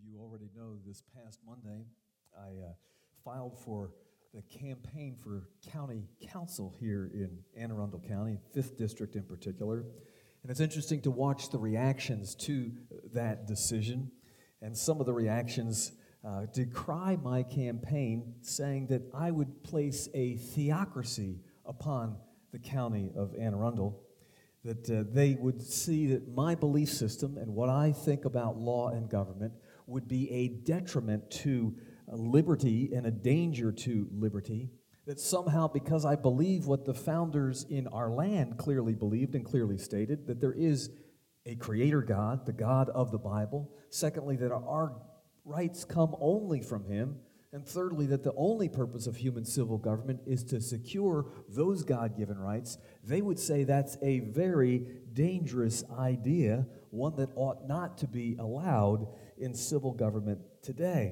you already know, this past Monday, I filed for the campaign for county council here in Anne Arundel County, 5th District in particular. And it's interesting to watch the reactions to that decision. And some of the reactions decry my campaign, saying that I would place a theocracy upon the county of Anne Arundel, that they would see that my belief system and what I think about law and government would be a detriment to liberty and a danger to liberty, that somehow because I believe what the founders in our land clearly believed and clearly stated, that there is a creator God, the God of the Bible. Secondly, that our rights come only from him. And thirdly, that the only purpose of human civil government is to secure those God-given rights. They would say that's a very dangerous idea, one that ought not to be allowed in civil government today.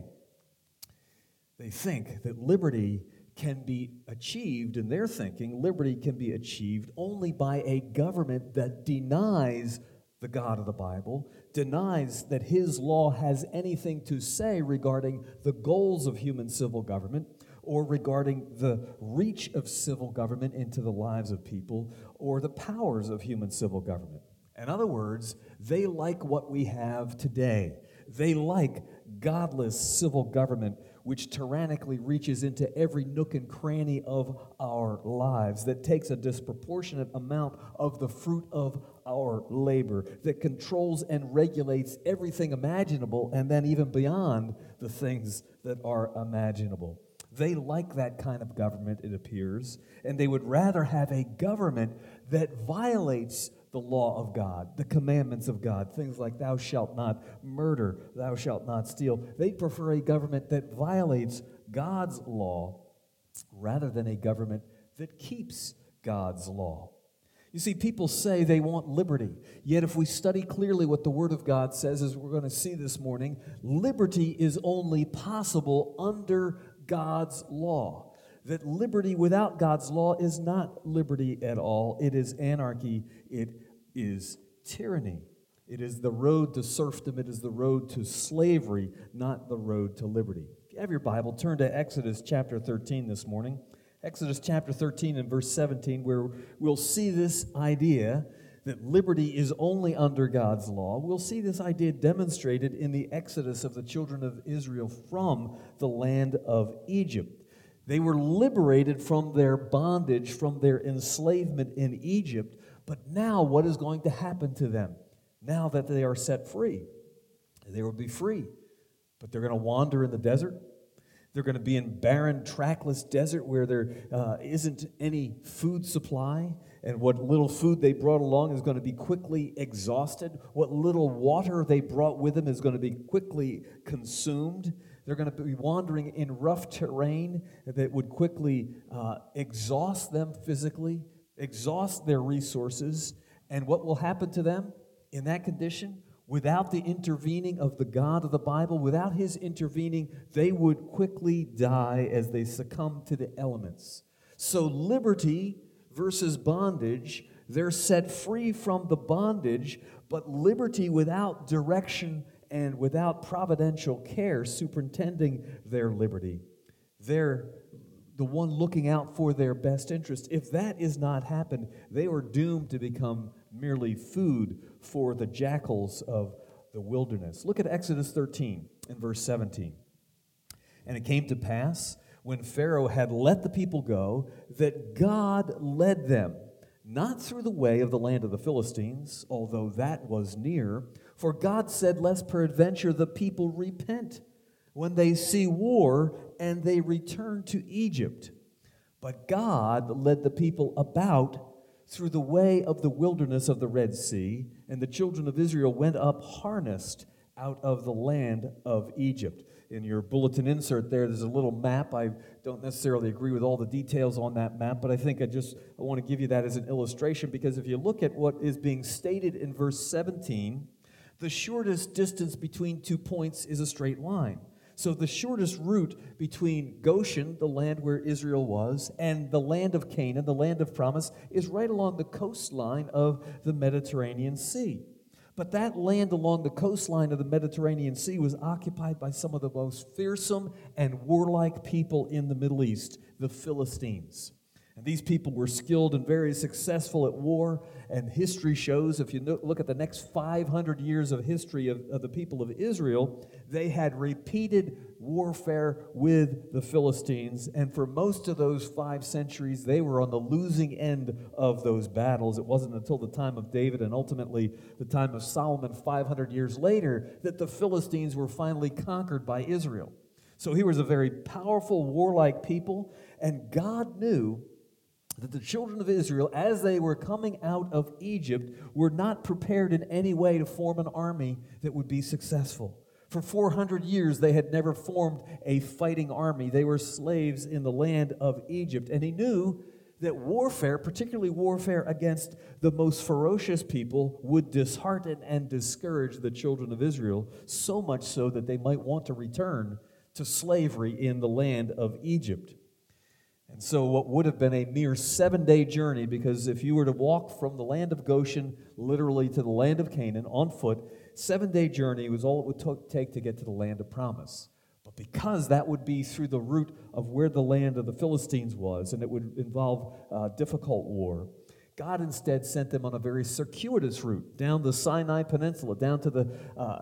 They think that liberty can be achieved, in their thinking, liberty can be achieved only by a government that denies the God of the Bible, denies that his law has anything to say regarding the goals of human civil government, or regarding the reach of civil government into the lives of people, or the powers of human civil government. In other words, they like what we have today. They like godless civil government, which tyrannically reaches into every nook and cranny of our lives, that takes a disproportionate amount of the fruit of our labor, that controls and regulates everything imaginable, and then even beyond the things that are imaginable. They like that kind of government, it appears, and they would rather have a government that violates the law of God, the commandments of God, things like thou shalt not murder, thou shalt not steal. They prefer a government that violates God's law rather than a government that keeps God's law. You see, people say they want liberty, yet if we study clearly what the Word of God says, as we're going to see this morning, liberty is only possible under God's law. That liberty without God's law is not liberty at all. It is anarchy. It is tyranny. It is the road to serfdom. It is the road to slavery, not the road to liberty. If you have your Bible, turn to Exodus chapter 13 this morning. Exodus chapter 13 and verse 17, where we'll see this idea that liberty is only under God's law. We'll see this idea demonstrated in the exodus of the children of Israel from the land of Egypt. They were liberated from their bondage, from their enslavement in Egypt, but now what is going to happen to them? Now that they are set free, they will be free, but they're going to wander in the desert. They're going to be in barren, trackless desert where there isn't any food supply, and what little food they brought along is going to be quickly exhausted. What little water they brought with them is going to be quickly consumed. They're going to be wandering in rough terrain that would quickly exhaust them physically, exhaust their resources. And what will happen to them in that condition? Without the intervening of the God of the Bible, without his intervening, they would quickly die as they succumb to the elements. So liberty versus bondage, they're set free from the bondage, but liberty without direction and without providential care superintending their liberty. They're the one looking out for their best interest. If that is not happened, they are doomed to become merely food for the jackals of the wilderness. Look at Exodus 13 and verse 17. And it came to pass, when Pharaoh had let the people go, that God led them, not through the way of the land of the Philistines, although that was near, for God said, lest peradventure the people repent when they see war, and they return to Egypt. But God led the people about through the way of the wilderness of the Red Sea, and the children of Israel went up harnessed out of the land of Egypt. In your bulletin insert there's a little map. I don't necessarily agree with all the details on that map, but I think I want to give you that as an illustration, because if you look at what is being stated in verse 17, the shortest distance between 2 points is a straight line. So the shortest route between Goshen, the land where Israel was, and the land of Canaan, the land of promise, is right along the coastline of the Mediterranean Sea. But that land along the coastline of the Mediterranean Sea was occupied by some of the most fearsome and warlike people in the Middle East, the Philistines. And these people were skilled and very successful at war, and history shows, if you look at the next 500 years of history of the people of Israel, they had repeated warfare with the Philistines, and for most of those 5 centuries, they were on the losing end of those battles. It wasn't until the time of David and ultimately the time of Solomon 500 years later that the Philistines were finally conquered by Israel. So here was a very powerful, warlike people, and God knew that the children of Israel, as they were coming out of Egypt, were not prepared in any way to form an army that would be successful. For 400 years, they had never formed a fighting army. They were slaves in the land of Egypt. And he knew that warfare, particularly warfare against the most ferocious people, would dishearten and discourage the children of Israel, so much so that they might want to return to slavery in the land of Egypt. And so what would have been a mere 7-day journey, because if you were to walk from the land of Goshen literally to the land of Canaan on foot, 7-day journey was all it would take to get to the land of promise. But because that would be through the route of where the land of the Philistines was, and it would involve difficult war, God instead sent them on a very circuitous route down the Sinai Peninsula, down to the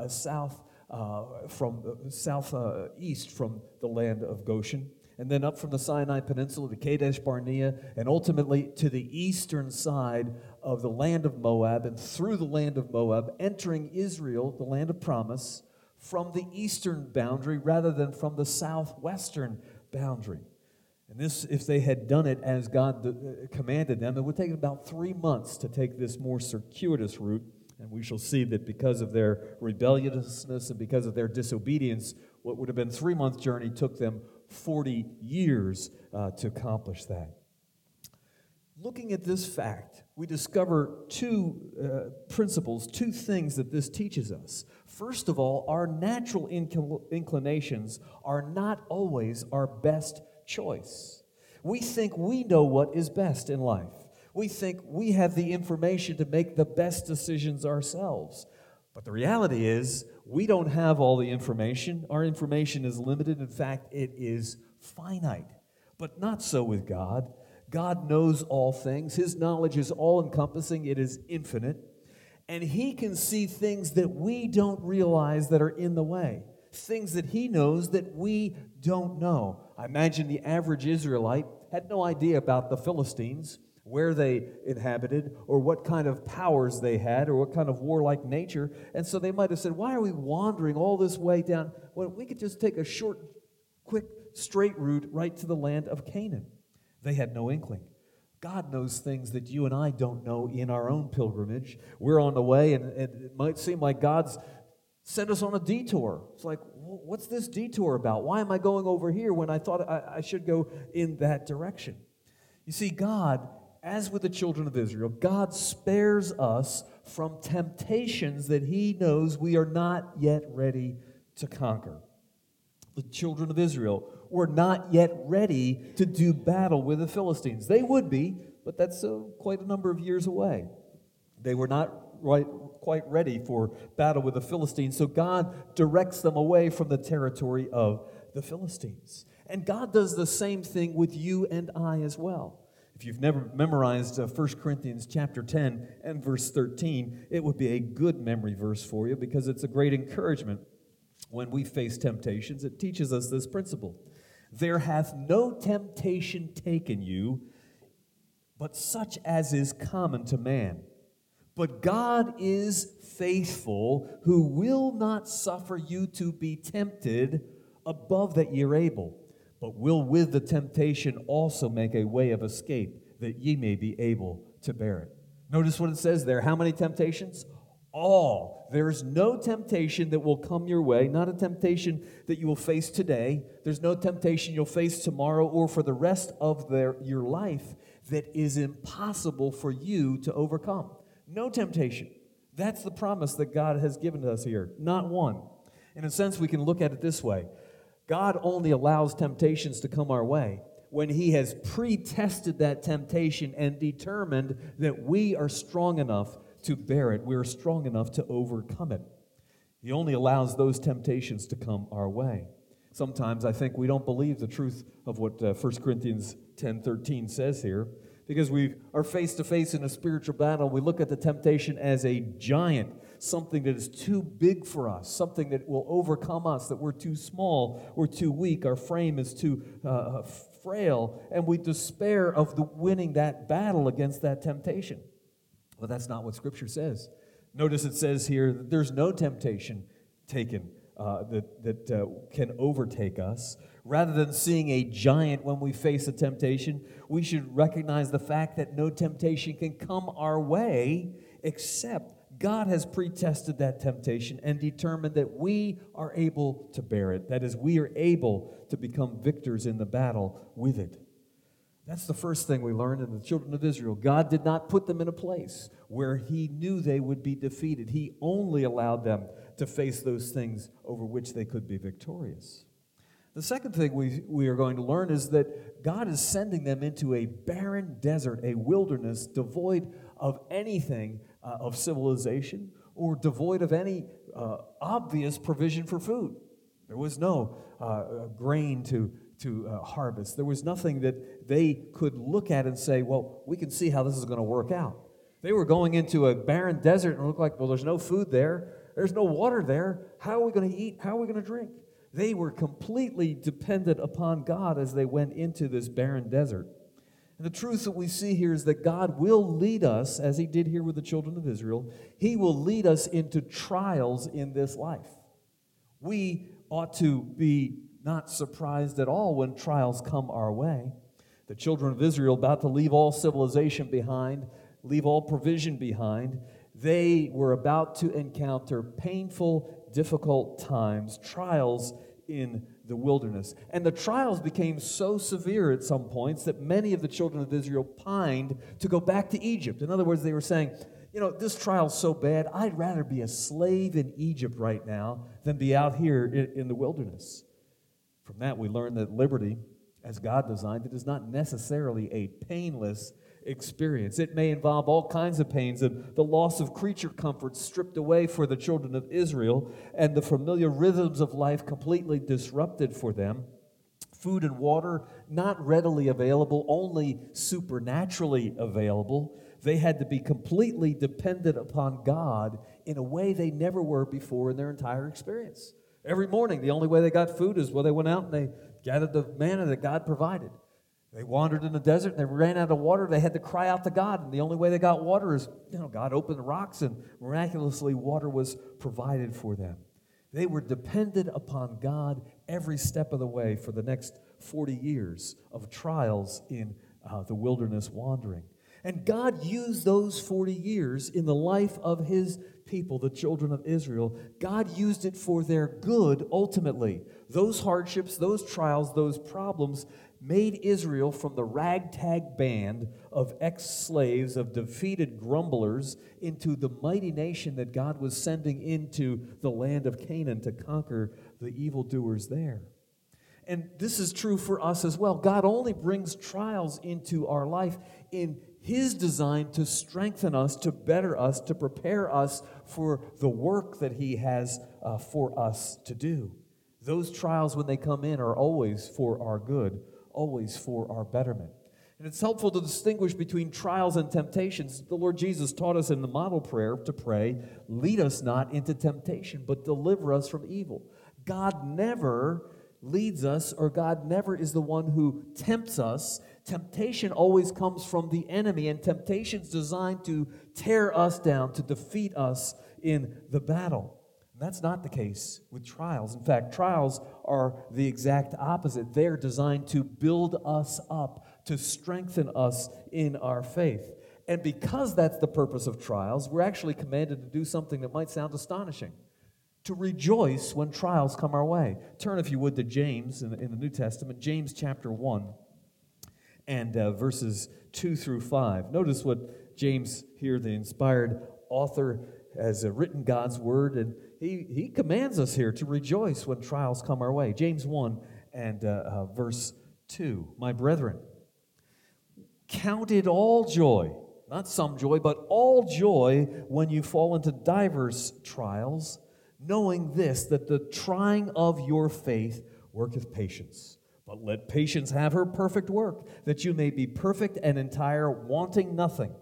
southeast from the land of Goshen, and then up from the Sinai Peninsula to Kadesh Barnea, and ultimately to the eastern side of the land of Moab, and through the land of Moab, entering Israel, the land of promise, from the eastern boundary rather than from the southwestern boundary. And this, if they had done it as God commanded them, it would take about 3 months to take this more circuitous route. And we shall see that because of their rebelliousness and because of their disobedience, what would have been a 3-month journey took them 40 years to accomplish that. Looking at this fact, we discover 2 principles, 2 things that this teaches us. First of all, our natural inclinations are not always our best choice. We think we know what is best in life. We think we have the information to make the best decisions ourselves. But the reality is, we don't have all the information. Our information is limited. In fact, it is finite. But not so with God. God knows all things. His knowledge is all-encompassing. It is infinite. And He can see things that we don't realize that are in the way. Things that He knows that we don't know. I imagine the average Israelite had no idea about the Philistines, where they inhabited, or what kind of powers they had, or what kind of warlike nature. And so they might have said, why are we wandering all this way down? Well, we could just take a short, quick, straight route right to the land of Canaan. They had no inkling. God knows things that you and I don't know in our own pilgrimage. We're on the way, and it might seem like God's sent us on a detour. It's like, what's this detour about? Why am I going over here when I thought I should go in that direction? You see, God, as with the children of Israel, God spares us from temptations that He knows we are not yet ready to conquer. The children of Israel were not yet ready to do battle with the Philistines. They would be, but that's quite a number of years away. They were not quite ready for battle with the Philistines, so God directs them away from the territory of the Philistines. And God does the same thing with you and I as well. If you've never memorized 1 Corinthians chapter 10 and verse 13, it would be a good memory verse for you because it's a great encouragement when we face temptations. It teaches us this principle. There hath no temptation taken you, but such as is common to man. But God is faithful, who will not suffer you to be tempted above that ye are able, but will with the temptation also make a way of escape, that ye may be able to bear it. Notice what it says there. How many temptations? All. There's no temptation that will come your way, not a temptation that you will face today. There's no temptation you'll face tomorrow or for the rest of your life that is impossible for you to overcome. No temptation. That's the promise that God has given to us here. Not one. In a sense, we can look at it this way. God only allows temptations to come our way when He has pre-tested that temptation and determined that we are strong enough to bear it. We are strong enough to overcome it. He only allows those temptations to come our way. Sometimes I think we don't believe the truth of what 1 Corinthians 10:13 says here, because we are face to face in a spiritual battle. We look at the temptation as a giant, something that is too big for us, something that will overcome us, that we're too small, we're too weak, our frame is too frail, and we despair of winning that battle against that temptation. Well, that's not what Scripture says. Notice it says here that there's no temptation taken that can overtake us. Rather than seeing a giant when we face a temptation, we should recognize the fact that no temptation can come our way except God has pre-tested that temptation and determined that we are able to bear it. That is, we are able to become victors in the battle with it. That's the first thing we learned in the children of Israel. God did not put them in a place where He knew they would be defeated. He only allowed them to face those things over which they could be victorious. The second thing we are going to learn is that God is sending them into a barren desert, a wilderness devoid of anything of civilization or devoid of any obvious provision for food. There was no grain to harvest. There was nothing that they could look at and say, well, we can see how this is going to work out. They were going into a barren desert and it looked like, well, there's no food there. There's no water there. How are we going to eat? How are we going to drink? They were completely dependent upon God as they went into this barren desert. And the truth that we see here is that God will lead us, as He did here with the children of Israel. He will lead us into trials in this life. We ought to be not surprised at all when trials come our way. The children of Israel, about to leave all civilization behind, leave all provision behind, they were about to encounter painful, difficult times, trials in the wilderness. And the trials became so severe at some points that many of the children of Israel pined to go back to Egypt. In other words, they were saying, this trial's so bad, I'd rather be a slave in Egypt right now than be out here in the wilderness. From that, we learn that liberty, as God designed it, is not necessarily a painless experience. It may involve all kinds of pains and the loss of creature comforts stripped away for the children of Israel and the familiar rhythms of life completely disrupted for them. Food and water not readily available, only supernaturally available. They had to be completely dependent upon God in a way they never were before in their entire experience. Every morning, the only way they got food is they went out and they gathered the manna that God provided. They wandered in the desert and they ran out of water. They had to cry out to God, and the only way they got water is, God opened the rocks and miraculously water was provided for them. They were dependent upon God every step of the way for the next 40 years of trials in the wilderness wandering. And God used those 40 years in the life of His people, the children of Israel. God used it for their good ultimately. Those hardships, those trials, those problems made Israel from the ragtag band of ex-slaves, of defeated grumblers, into the mighty nation that God was sending into the land of Canaan to conquer the evildoers there. And this is true for us as well. God only brings trials into our life in His design to strengthen us, to better us, to prepare us for the work that He has for us to do. Those trials, when they come in, are always for our good, always for our betterment. And it's helpful to distinguish between trials and temptations. The Lord Jesus taught us in the model prayer to pray, lead us not into temptation, but deliver us from evil. God never leads us, or God never is the one who tempts us. Temptation always comes from the enemy, and temptation's designed to tear us down, to defeat us in the battle. And that's not the case with trials. In fact, trials are the exact opposite. They're designed to build us up, to strengthen us in our faith. And because that's the purpose of trials, we're actually commanded to do something that might sound astonishing: to rejoice when trials come our way. Turn, if you would, to James in the New Testament, James chapter 1 and verses 2 through 5. Notice what James here, the inspired author, has written God's word, and he commands us here to rejoice when trials come our way. James 1 and verse 2. My brethren, count it all joy. not some joy, but all joy when you fall into divers trials, knowing this, that the trying of your faith worketh patience. But let patience have her perfect work, that you may be perfect and entire, wanting nothing.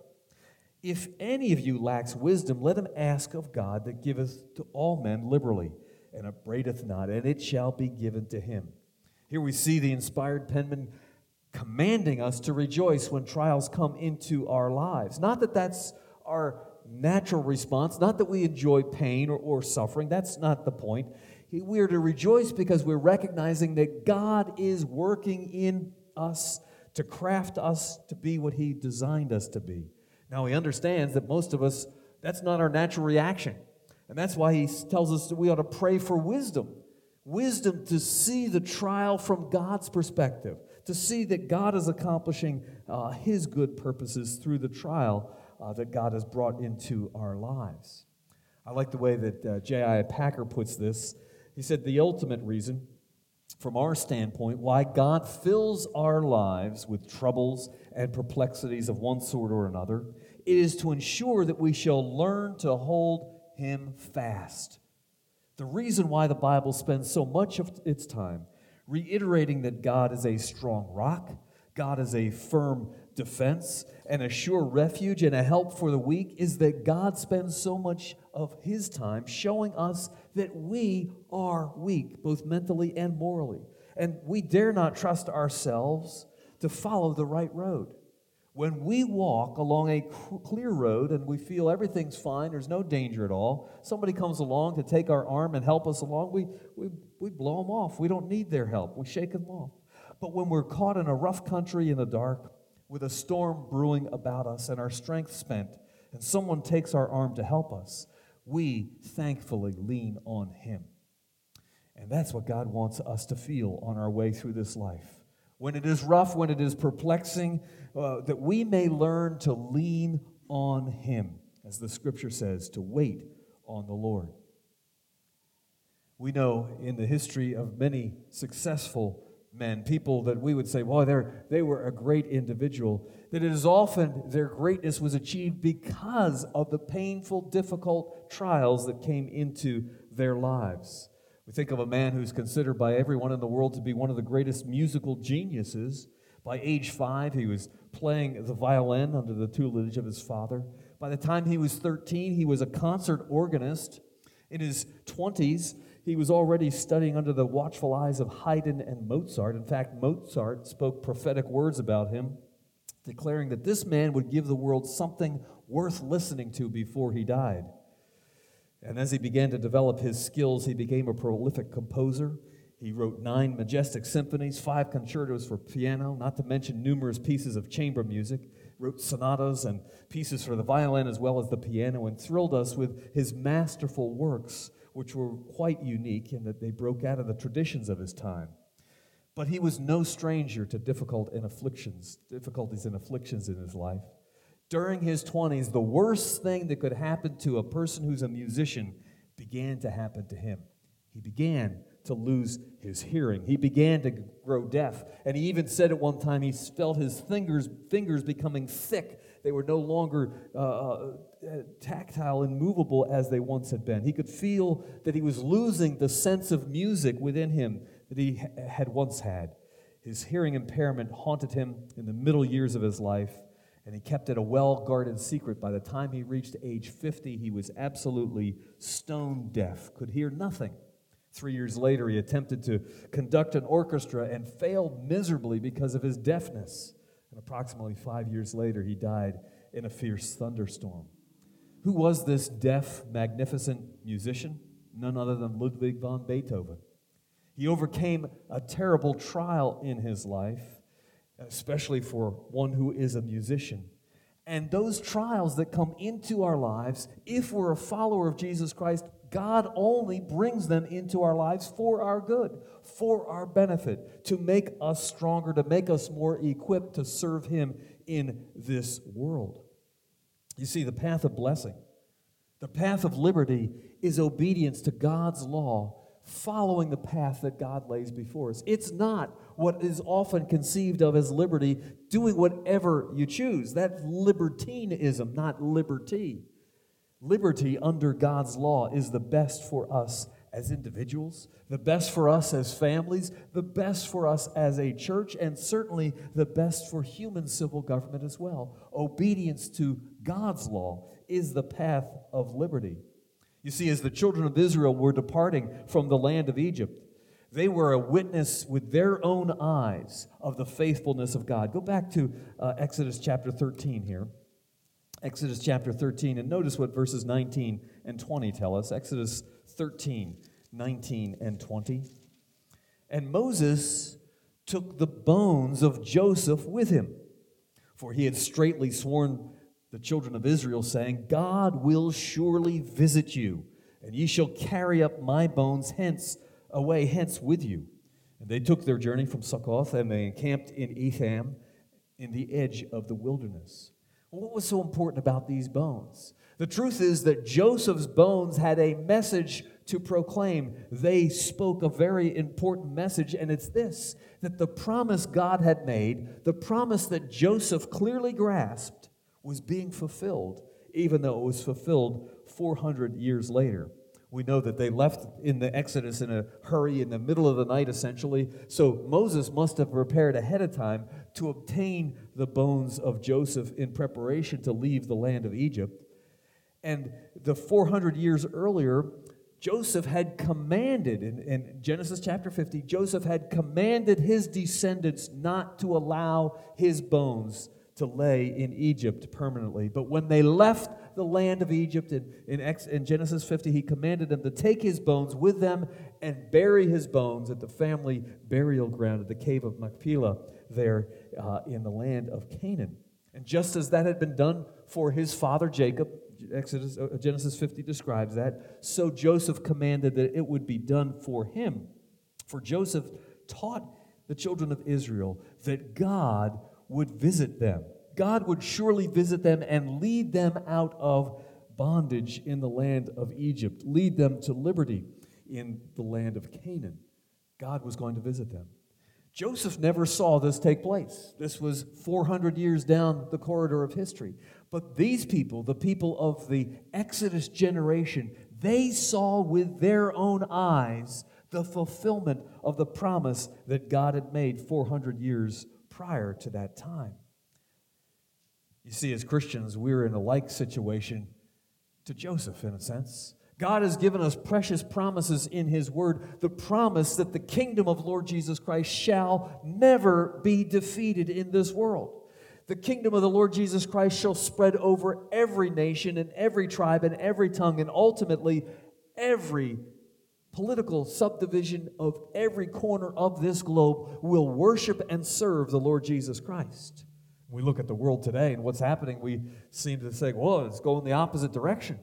If any of you lacks wisdom, let him ask of God, that giveth to all men liberally, and upbraideth not, and it shall be given to him. Here we see the inspired penman commanding us to rejoice when trials come into our lives. Not that that's our natural response, not that we enjoy pain or suffering. That's not the point. We are to rejoice because we're recognizing that God is working in us to craft us to be what he designed us to be. Now, he understands that most of us, that's not our natural reaction. And that's why he tells us that we ought to pray for wisdom. Wisdom to see the trial from God's perspective, to see that God is accomplishing his good purposes through the trial that God has brought into our lives. I like the way that J.I. Packer puts this. He said, the ultimate reason, from our standpoint, why God fills our lives with troubles and perplexities of one sort or another, it is to ensure that we shall learn to hold him fast. The reason why the Bible spends so much of its time reiterating that God is a strong rock, God is a firm defense, and a sure refuge and a help for the weak is that God spends so much of his time showing us that we are weak, both mentally and morally. And we dare not trust ourselves to follow the right road. When we walk along a clear road and we feel everything's fine, there's no danger at all, somebody comes along to take our arm and help us along, we blow them off. We don't need their help. We shake them off. But when we're caught in a rough country in the dark, with a storm brewing about us and our strength spent, and someone takes our arm to help us, we thankfully lean on him. And that's what God wants us to feel on our way through this life. When it is rough, when it is perplexing, that we may learn to lean on him, as the scripture says, to wait on the Lord. We know in the history of many successful men, people that we would say, well, they were a great individual, that it is often their greatness was achieved because of the painful, difficult trials that came into their lives. We think of a man who's considered by everyone in the world to be one of the greatest musical geniuses. By age 5, he was playing the violin under the tutelage of his father. By the time he was 13, he was a concert organist. In his 20s, he was already studying under the watchful eyes of Haydn and Mozart. In fact, Mozart spoke prophetic words about him, declaring that this man would give the world something worth listening to before he died. And as he began to develop his skills, he became a prolific composer. He wrote 9 majestic symphonies, 5 concertos for piano, not to mention numerous pieces of chamber music, wrote sonatas and pieces for the violin as well as the piano, and thrilled us with his masterful works, which were quite unique in that they broke out of the traditions of his time. But he was no stranger to difficulties and afflictions in his life. During his 20s, the worst thing that could happen to a person who's a musician began to happen to him. He began to lose his hearing. He began to grow deaf. And he even said at one time he felt his fingers becoming thick. They were no longer tactile and movable as they once had been. He could feel that he was losing the sense of music within him that he had once had. His hearing impairment haunted him in the middle years of his life, and he kept it a well-guarded secret. By the time he reached age 50, he was absolutely stone deaf, could hear nothing. 3 years later, he attempted to conduct an orchestra and failed miserably because of his deafness. And approximately 5 years later, he died in a fierce thunderstorm. Who was this deaf, magnificent musician? None other than Ludwig van Beethoven. He overcame a terrible trial in his life, especially for one who is a musician. And those trials that come into our lives, if we're a follower of Jesus Christ, God only brings them into our lives for our good, for our benefit, to make us stronger, to make us more equipped to serve him in this world. You see, the path of blessing, the path of liberty is obedience to God's law following the path that God lays before us. It's not what is often conceived of as liberty, doing whatever you choose. That's libertinism, not liberty. Liberty under God's law is the best for us as individuals, the best for us as families, the best for us as a church, and certainly the best for human civil government as well. Obedience to God's law is the path of liberty. You see, as the children of Israel were departing from the land of Egypt, they were a witness with their own eyes of the faithfulness of God. Go back to Exodus chapter 13 here. Exodus chapter 13, and notice what verses 19 and 20 tell us. Exodus 13, 19 and 20. And Moses took the bones of Joseph with him, for he had straitly sworn the children of Israel, saying, God will surely visit you, and ye shall carry up my bones away hence with you. And they took their journey from Succoth, and they encamped in Etham, in the edge of the wilderness. What was so important about these bones? The truth is that Joseph's bones had a message to proclaim. They spoke a very important message, and it's this, that the promise God had made, the promise that Joseph clearly grasped, was being fulfilled, even though it was fulfilled 400 years later. We know that they left in the Exodus in a hurry in the middle of the night, essentially. So Moses must have prepared ahead of time to obtain the bones of Joseph in preparation to leave the land of Egypt. And the 400 years earlier, Joseph had commanded, in Genesis chapter 50, Joseph had commanded his descendants not to allow his bones to lay in Egypt permanently. But when they left the land of Egypt in Genesis 50, he commanded them to take his bones with them and bury his bones at the family burial ground at the cave of Machpelah there in the land of Canaan. And just as that had been done for his father Jacob, Genesis 50 describes that, so Joseph commanded that it would be done for him. For Joseph taught the children of Israel that God would visit them. God would surely visit them and lead them out of bondage in the land of Egypt, lead them to liberty in the land of Canaan. God was going to visit them. Joseph never saw this take place. This was 400 years down the corridor of history. But these people, the people of the Exodus generation, they saw with their own eyes the fulfillment of the promise that God had made 400 years prior to that time. You see, as Christians, we're in a like situation to Joseph, in a sense. God has given us precious promises in His Word. The promise that the kingdom of Lord Jesus Christ shall never be defeated in this world. The kingdom of the Lord Jesus Christ shall spread over every nation and every tribe and every tongue, and ultimately every political subdivision of every corner of this globe will worship and serve the Lord Jesus Christ. We look at the world today and what's happening, we seem to say, well, it's going the opposite direction.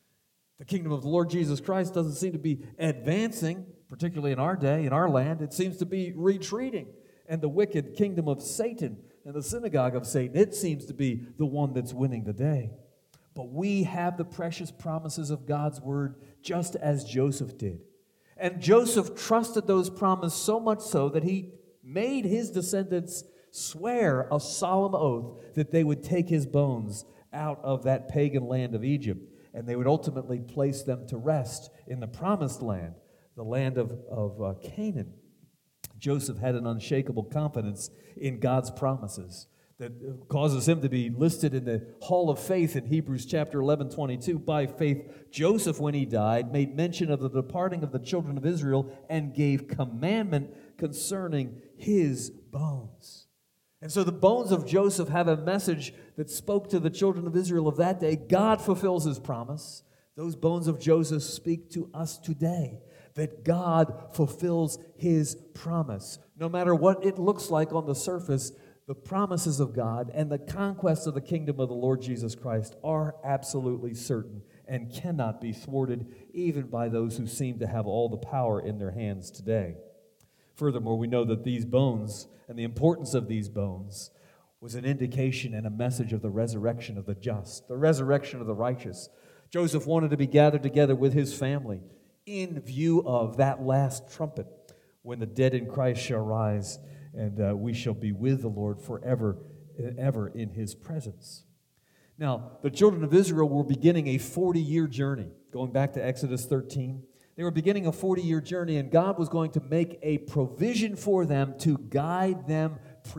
The kingdom of the Lord Jesus Christ doesn't seem to be advancing, particularly in our day, in our land. It seems to be retreating. And the wicked kingdom of Satan and the synagogue of Satan, it seems to be the one that's winning the day. But we have the precious promises of God's word just as Joseph did. And Joseph trusted those promises so much so that he made his descendants swear a solemn oath that they would take his bones out of that pagan land of Egypt, and they would ultimately place them to rest in the promised land, the land of Canaan. Joseph had an unshakable confidence in God's promises that causes him to be listed in the Hall of Faith in Hebrews chapter 11:22. By faith, Joseph, when he died, made mention of the departing of the children of Israel and gave commandment concerning his bones. And so the bones of Joseph have a message that spoke to the children of Israel of that day. God fulfills His promise. Those bones of Joseph speak to us today, that God fulfills His promise. No matter what it looks like on the surface, the promises of God and the conquest of the kingdom of the Lord Jesus Christ are absolutely certain and cannot be thwarted even by those who seem to have all the power in their hands today. Furthermore, we know that these bones and the importance of these bones was an indication and a message of the resurrection of the just, the resurrection of the righteous. Joseph wanted to be gathered together with his family. in view of that last trumpet, when the dead in Christ shall rise, and we shall be with the Lord forever and ever in his presence. Now, the children of Israel were beginning a 40-year journey, going back to Exodus 13. They were beginning a 40-year journey, and God was going to make a provision for them to guide them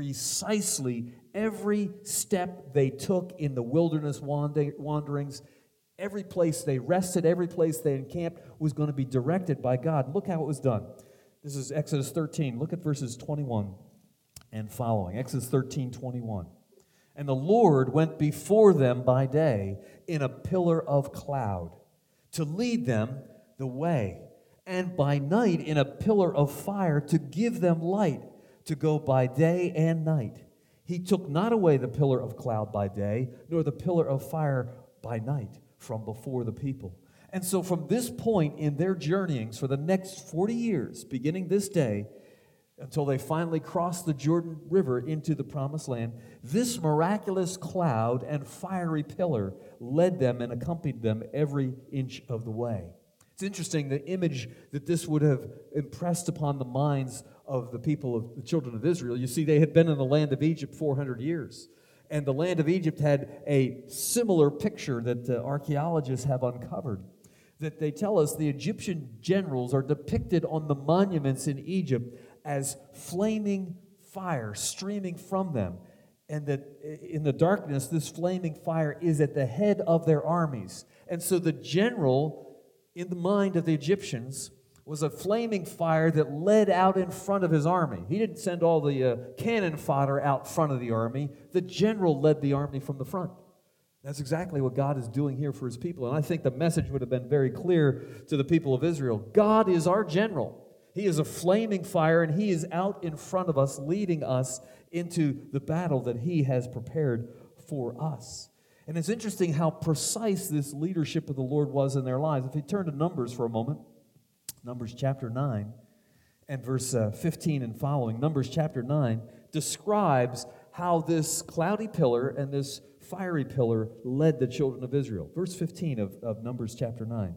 precisely every step they took in the wilderness wanderings. Every place they rested, every place they encamped was going to be directed by God. Look how it was done. This is Exodus 13. Look at verses 21 and following. Exodus 13:21. And the Lord went before them by day in a pillar of cloud to lead them the way, and by night in a pillar of fire to give them light, to go by day and night. He took not away the pillar of cloud by day, nor the pillar of fire by night from before the people. And so from this point in their journeyings for the next 40 years, beginning this day, until they finally crossed the Jordan River into the Promised Land, this miraculous cloud and fiery pillar led them and accompanied them every inch of the way. It's interesting, the image that this would have impressed upon the minds of the people of the children of Israel. You see, they had been in the land of Egypt 400 years. And the land of Egypt had a similar picture that archaeologists have uncovered. That they tell us the Egyptian generals are depicted on the monuments in Egypt as flaming fire streaming from them. And that in the darkness, this flaming fire is at the head of their armies. And so the general, in the mind of the Egyptians, was a flaming fire that led out in front of his army. He didn't send all the cannon fodder out front of the army. The general led the army from the front. That's exactly what God is doing here for his people. And I think the message would have been very clear to the people of Israel. God is our general. He is a flaming fire, and he is out in front of us, leading us into the battle that he has prepared for us. And it's interesting how precise this leadership of the Lord was in their lives. If you turn to Numbers for a moment, Numbers chapter 9 and verse 15 and following. Numbers chapter 9 describes how this cloudy pillar and this fiery pillar led the children of Israel. Verse 15 of Numbers chapter 9.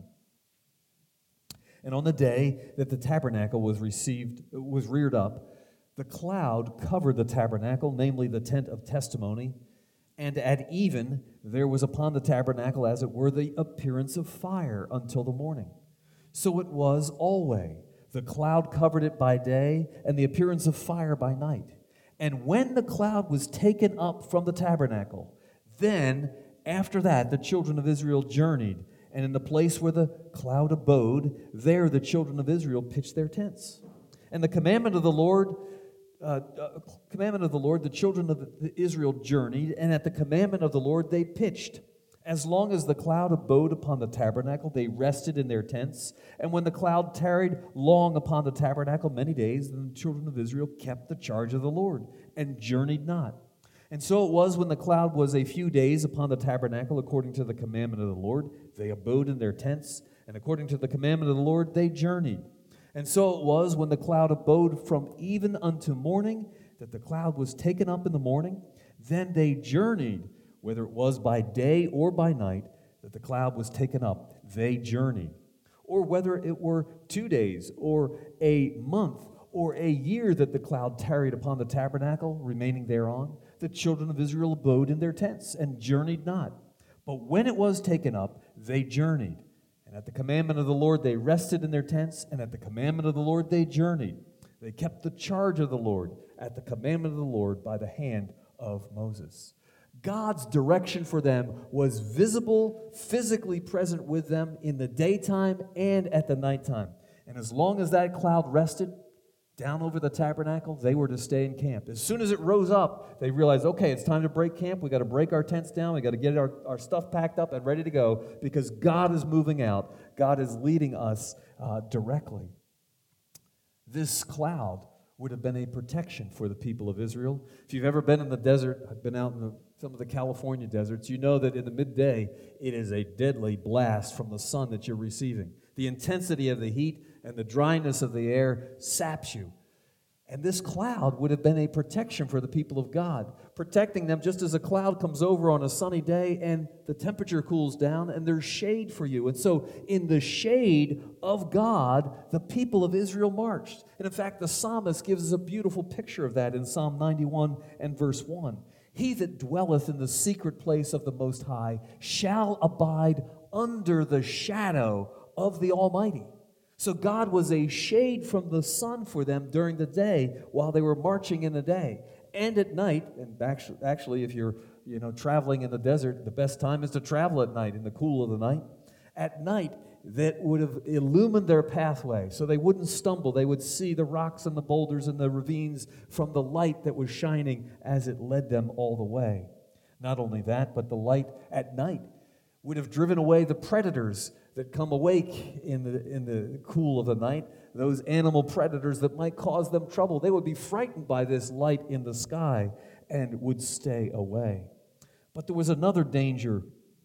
And on the day that the tabernacle was reared up, the cloud covered the tabernacle, namely the tent of testimony, and at even there was upon the tabernacle, as it were, the appearance of fire until the morning. So it was always. The cloud covered it by day, and the appearance of fire by night. And when the cloud was taken up from the tabernacle, then after that the children of Israel journeyed, and in the place where the cloud abode, there the children of Israel pitched their tents. And the commandment of the Lord, the children of Israel journeyed, and at the commandment of the Lord they pitched. As long as the cloud abode upon the tabernacle, they rested in their tents. And when the cloud tarried long upon the tabernacle many days, then the children of Israel kept the charge of the Lord and journeyed not. And so it was when the cloud was a few days upon the tabernacle, according to the commandment of the Lord, they abode in their tents, and according to the commandment of the Lord, they journeyed. And so it was when the cloud abode from even unto morning, that the cloud was taken up in the morning, then they journeyed. Whether it was by day or by night that the cloud was taken up, they journeyed. Or whether it were 2 days or a month or a year that the cloud tarried upon the tabernacle, remaining thereon, the children of Israel abode in their tents and journeyed not. But when it was taken up, they journeyed. And at the commandment of the Lord they rested in their tents, and at the commandment of the Lord they journeyed. They kept the charge of the Lord at the commandment of the Lord by the hand of Moses. God's direction for them was visible, physically present with them in the daytime and at the nighttime. And as long as that cloud rested down over the tabernacle, they were to stay in camp. As soon as it rose up, they realized, okay, it's time to break camp. We got to break our tents down. We got to get our stuff packed up and ready to go because God is moving out. God is leading us directly. This cloud would have been a protection for the people of Israel. If you've ever been in the desert, I've been out in some of the California deserts, you know that in the midday, it is a deadly blast from the sun that you're receiving. The intensity of the heat and the dryness of the air saps you. And this cloud would have been a protection for the people of God, protecting them just as a cloud comes over on a sunny day and the temperature cools down and there's shade for you. And so in the shade of God, the people of Israel marched. And in fact, the psalmist gives us a beautiful picture of that in Psalm 91 and verse 1. He that dwelleth in the secret place of the Most High shall abide under the shadow of the Almighty. So God was a shade from the sun for them during the day while they were marching in the day. And at night, and actually if you're traveling in the desert, the best time is to travel at night, in the cool of the night. At night, that would have illumined their pathway so they wouldn't stumble. They would see the rocks and the boulders and the ravines from the light that was shining as it led them all the way. Not only that, but the light at night would have driven away the predators that come awake in the cool of the night, those animal predators that might cause them trouble. They would be frightened by this light in the sky and would stay away. But there was another danger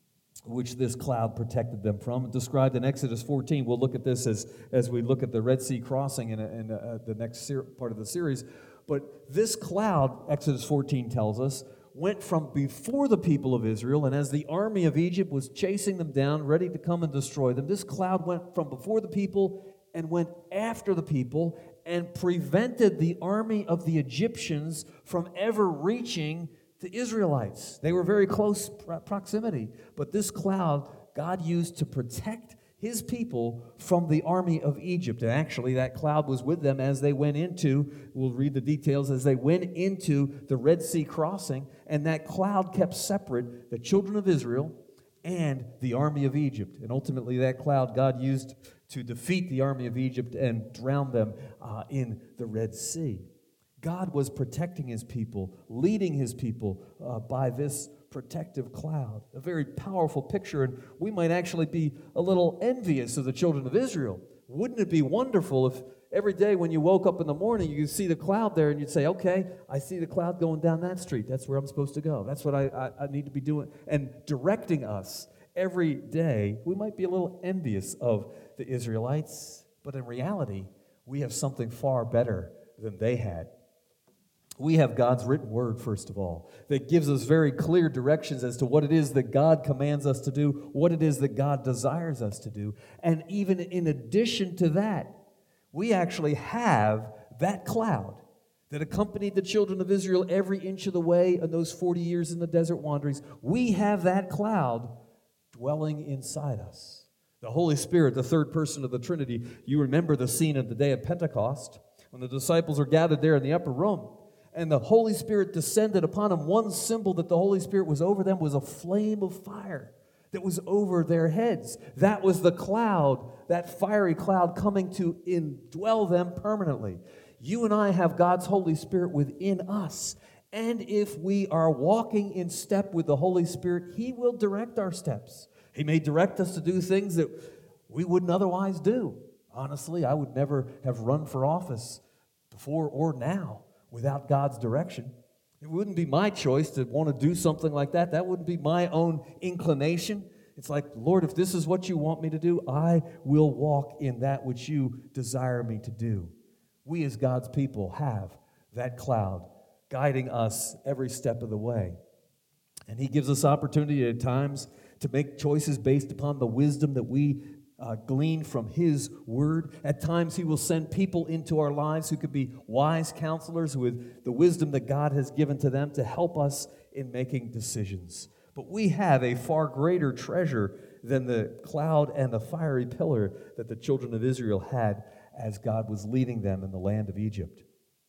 which this cloud protected them from, described in Exodus 14. We'll look at this as we look at the Red Sea crossing in the next part of the series. But this cloud, Exodus 14 tells us, went from before the people of Israel, and as the army of Egypt was chasing them down, ready to come and destroy them, this cloud went from before the people and went after the people and prevented the army of the Egyptians from ever reaching the Israelites. They were very close proximity, but this cloud God used to protect His people from the army of Egypt. And actually, that cloud was with them as they went into, we'll read the details, as they went into the Red Sea crossing, and that cloud kept separate the children of Israel and the army of Egypt. And ultimately, that cloud God used to defeat the army of Egypt and drown them in the Red Sea. God was protecting His people, leading His people by this protective cloud. A very powerful picture, and we might actually be a little envious of the children of Israel. Wouldn't it be wonderful if every day when you woke up in the morning, you see the cloud there and you'd say, okay, I see the cloud going down that street. That's where I'm supposed to go. That's what I need to be doing. And directing us every day, we might be a little envious of the Israelites, but in reality, we have something far better than they had. We have God's written word, first of all, that gives us very clear directions as to what it is that God commands us to do, what it is that God desires us to do. And even in addition to that, we actually have that cloud that accompanied the children of Israel every inch of the way in those 40 years in the desert wanderings. We have that cloud dwelling inside us. The Holy Spirit, the third person of the Trinity. You remember the scene of the day of Pentecost when the disciples are gathered there in the upper room. And the Holy Spirit descended upon them. One symbol that the Holy Spirit was over them was a flame of fire that was over their heads. That was the cloud, that fiery cloud coming to indwell them permanently. You and I have God's Holy Spirit within us. And if we are walking in step with the Holy Spirit, He will direct our steps. He may direct us to do things that we wouldn't otherwise do. Honestly, I would never have run for office before or now without God's direction. It wouldn't be my choice to want to do something like that. That wouldn't be my own inclination. It's like, Lord, if this is what you want me to do, I will walk in that which you desire me to do. We as God's people have that cloud guiding us every step of the way. And He gives us opportunity at times to make choices based upon the wisdom that we glean from His Word. At times He will send people into our lives who could be wise counselors with the wisdom that God has given to them to help us in making decisions. But we have a far greater treasure than the cloud and the fiery pillar that the children of Israel had as God was leading them in the land of Egypt.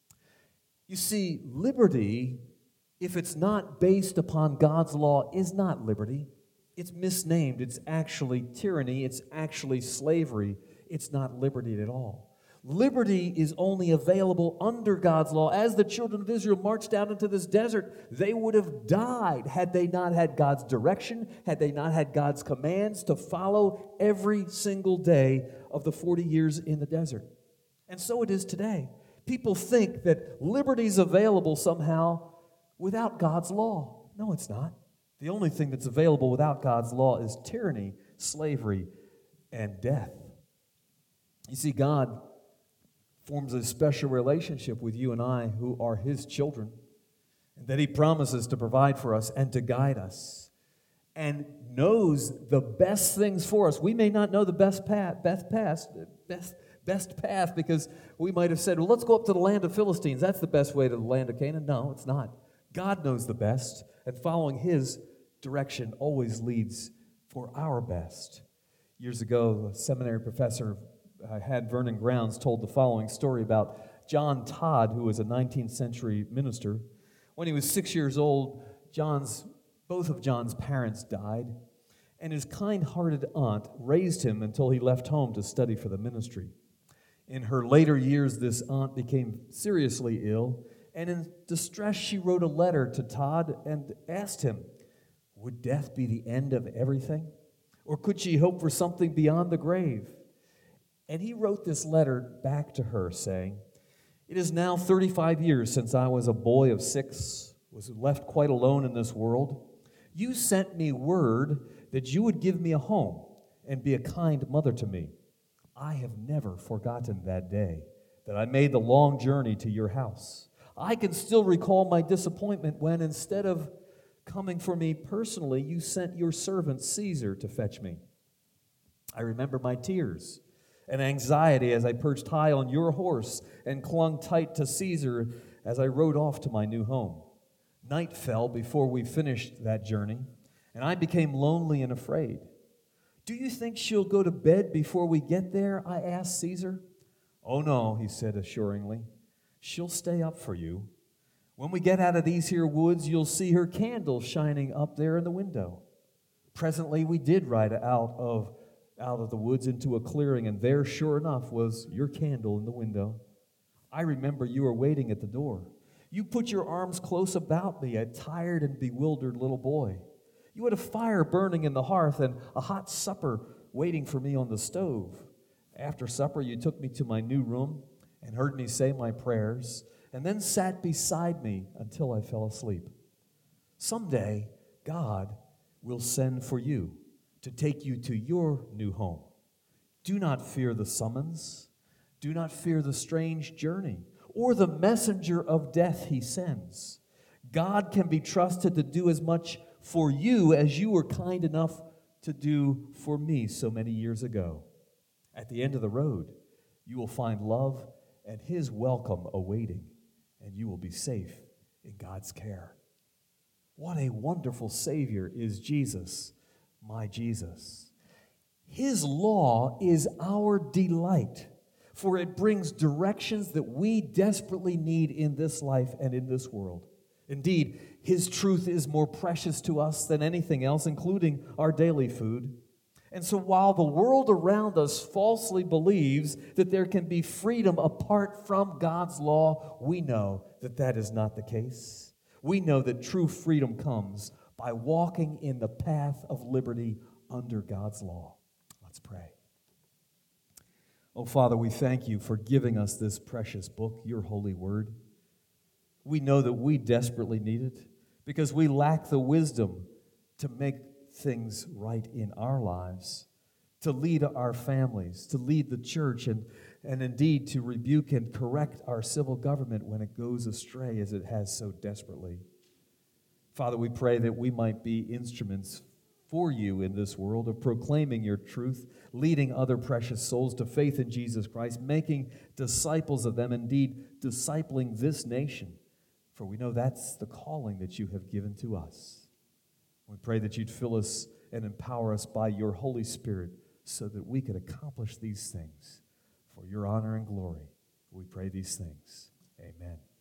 You see, liberty, if it's not based upon God's law, is not liberty. It's misnamed. It's actually tyranny. It's actually slavery. It's not liberty at all. Liberty is only available under God's law. As the children of Israel marched out into this desert, they would have died had they not had God's direction, had they not had God's commands to follow every single day of the 40 years in the desert. And so it is today. People think that liberty is available somehow without God's law. No, it's not. The only thing that's available without God's law is tyranny, slavery, and death. You see, God forms a special relationship with you and I who are his children, and that he promises to provide for us and to guide us, and knows the best things for us. We may not know the best path because we might have said, well, let's go up to the land of Philistines. That's the best way to the land of Canaan. No, it's not. God knows the best, and following his direction always leads for our best. Years ago, a seminary professor had Vernon Grounds told the following story about John Todd, who was a 19th century minister. When he was 6 years old, both of John's parents died, and his kind-hearted aunt raised him until he left home to study for the ministry. In her later years, this aunt became seriously ill, and in distress, she wrote a letter to Todd and asked him, would death be the end of everything? Or could she hope for something beyond the grave? And he wrote this letter back to her saying, it is now 35 years since I was a boy of 6, was left quite alone in this world. You sent me word that you would give me a home and be a kind mother to me. I have never forgotten that day that I made the long journey to your house. I can still recall my disappointment when, instead of coming for me personally, you sent your servant Caesar to fetch me. I remember my tears and anxiety as I perched high on your horse and clung tight to Caesar as I rode off to my new home. Night fell before we finished that journey, and I became lonely and afraid. Do you think she'll go to bed before we get there? I asked Caesar. Oh no, he said assuringly. She'll stay up for you. When we get out of these here woods, you'll see her candle shining up there in the window. Presently, we did ride out of the woods into a clearing, and there, sure enough, was your candle in the window. I remember you were waiting at the door. You put your arms close about me, a tired and bewildered little boy. You had a fire burning in the hearth and a hot supper waiting for me on the stove. After supper, you took me to my new room and heard me say my prayers, and then sat beside me until I fell asleep. Someday, God will send for you to take you to your new home. Do not fear the summons. Do not fear the strange journey or the messenger of death he sends. God can be trusted to do as much for you as you were kind enough to do for me so many years ago. At the end of the road, you will find love and his welcome awaiting, and you will be safe in God's care. What a wonderful Savior is Jesus, my Jesus. His law is our delight, for it brings directions that we desperately need in this life and in this world. Indeed, his truth is more precious to us than anything else, including our daily food. And so while the world around us falsely believes that there can be freedom apart from God's law, we know that that is not the case. We know that true freedom comes by walking in the path of liberty under God's law. Let's pray. Oh, Father, we thank you for giving us this precious book, your holy word. We know that we desperately need it because we lack the wisdom to make things right in our lives, to lead our families, to lead the church, and indeed to rebuke and correct our civil government when it goes astray as it has so desperately. Father, we pray that we might be instruments for you in this world of proclaiming your truth, leading other precious souls to faith in Jesus Christ, making disciples of them, indeed discipling this nation. For we know that's the calling that you have given to us. We pray that you'd fill us and empower us by your Holy Spirit so that we could accomplish these things for your honor and glory. We pray these things. Amen.